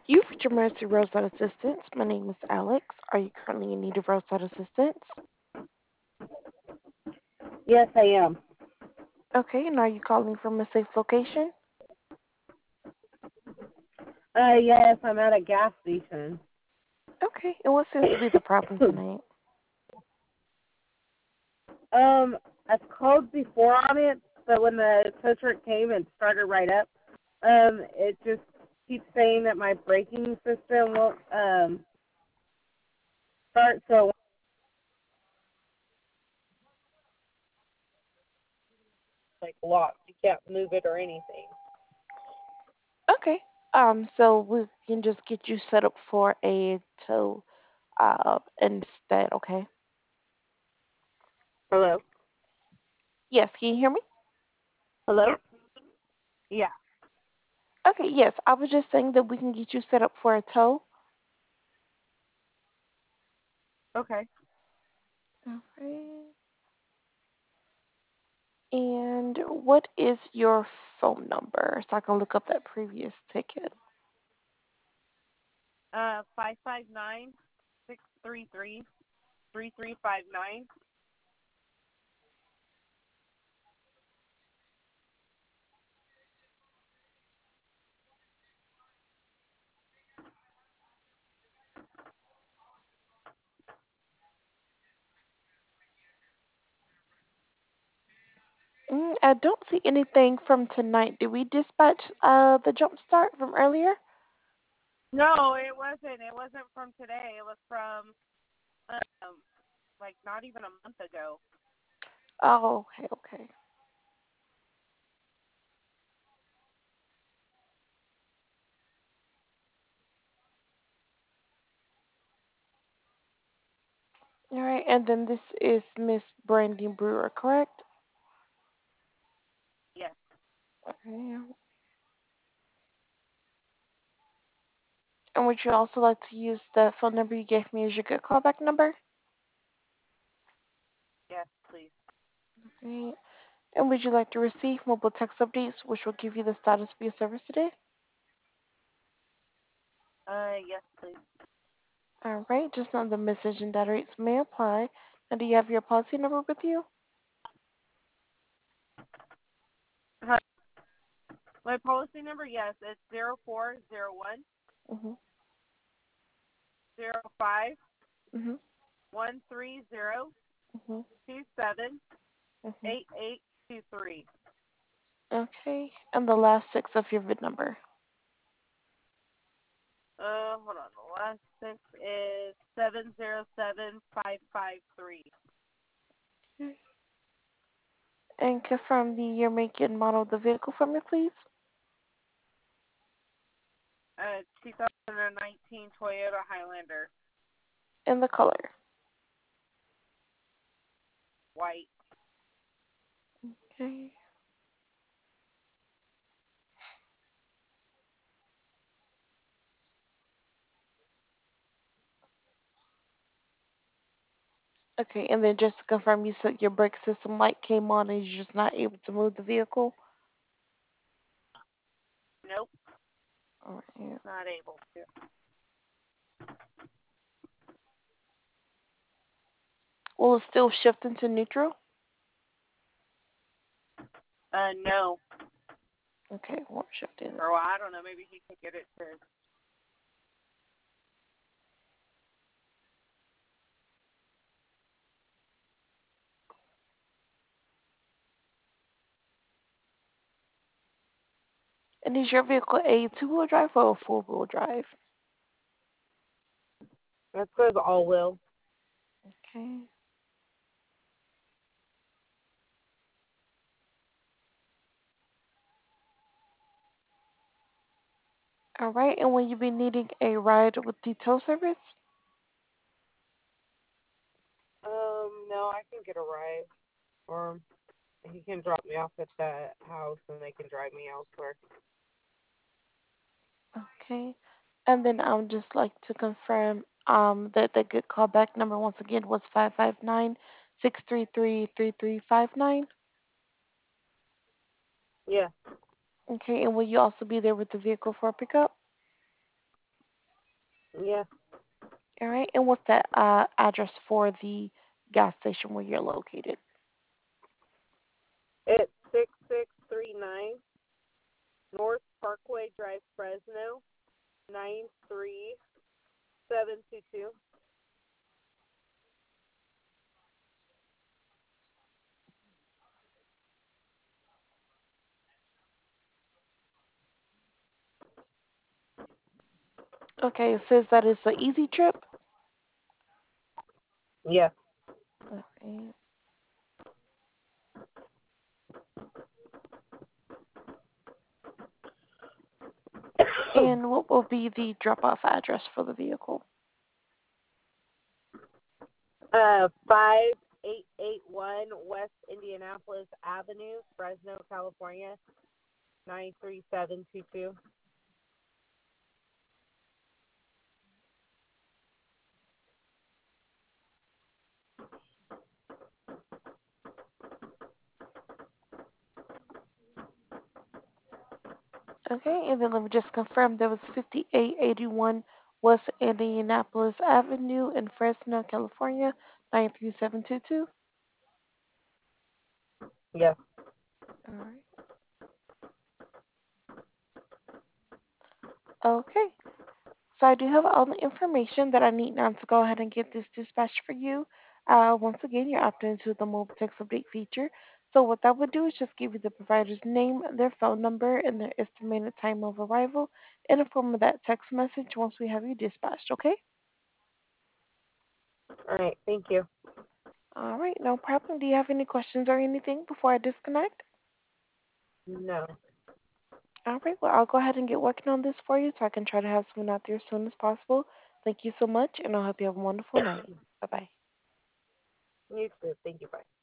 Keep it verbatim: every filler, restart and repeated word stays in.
You've reached Emergency Roadside Assistance. My name is Alex. Are you currently in need of roadside assistance? Yes, I am. Okay, and are you calling from a safe location? Uh, yes, I'm at a gas station. Okay, and what seems to be the problem tonight? um, I've called before on it, but when the tow truck came and started right up, um, it just keeps saying that my braking system won't um start. So like locked, you can't move it or anything. Okay, um, so we can just get you set up for a tow, uh, instead, okay? Hello, Yes, can you hear me? hello. Yeah. Okay, yes, I was just saying that we can get you set up for a tow. Okay. Okay. And what is your phone number so I can look up that previous ticket? Uh, five five nine six three three three three five nine. Mm, I don't see anything from tonight. Did we dispatch uh the jump start from earlier? No, it wasn't. It wasn't from today. It was from um like not even a month ago. Oh, okay, okay. All right, and then this is Miss Brandy Brewer, correct? Yes. Okay. And would you also like to use the phone number you gave me as your good callback number? Yes, please. Okay. And would you like to receive mobile text updates, which will give you the status of your service today? Uh, yes, please. All right, just know the message and data rates may apply. And do you have your policy number with you? Hi. My policy number, yes, it's zero four zero one Mhm. zero five Mhm. one three zero Mhm. two seven Mhm. eight eight two three. Okay. And the last six of your V I N number. Uh, hold on. The last six is seven zero seven five five three. Okay. And confirm the year, make, and model of the vehicle for me, please. Uh, two thousand nineteen Toyota Highlander, And the color. white. Okay. Okay, and then just to confirm, you said your brake system light came on and you're just not able to move the vehicle? Nope, All right. not able to. Will it still shift into neutral? Uh, no. Okay, it won't shift in. Or well, I don't know. Maybe he can get it to. And is your vehicle a two-wheel drive or a four-wheel drive? That says all will. Okay. All right, and will you be needing a ride with the tow service? Um, no, I can get a ride, or he can drop me off at the house, and they can drive me elsewhere. Okay. And then I would just like to confirm um that the good callback number once again was five five nine six three three three three five nine. Yeah. Okay, and will you also be there with the vehicle for pickup? Yeah. All right. And what's that uh, address for the gas station where you're located? It's six six three nine North Parkway Drive, Fresno, nine three seven two two. Okay. It says that it's an easy trip. Yeah. Okay. And what will be the drop off address for the vehicle? uh, five eight eight one West Indianapolis Avenue, Fresno, California, nine three seven two two. Okay. And then let me just confirm that was fifty-eight eighty-one West Indianapolis Avenue in Fresno, California, nine three seven two two. Yes. All right. Okay. So I do have all the information that I need now to go ahead and get this dispatched for you. Uh, once again, you're opted into the mobile text update feature. So what that would do is just give you the provider's name, their phone number, and their estimated time of arrival in the form of that text message once we have you dispatched, okay? All right. Thank you. All right, no problem. Do you have any questions or anything before I disconnect? No. All right, well, I'll go ahead and get working on this for you so I can try to have someone out there as soon as possible. Thank you so much, and I hope you have a wonderful night. Bye bye. You too. Thank you. Bye.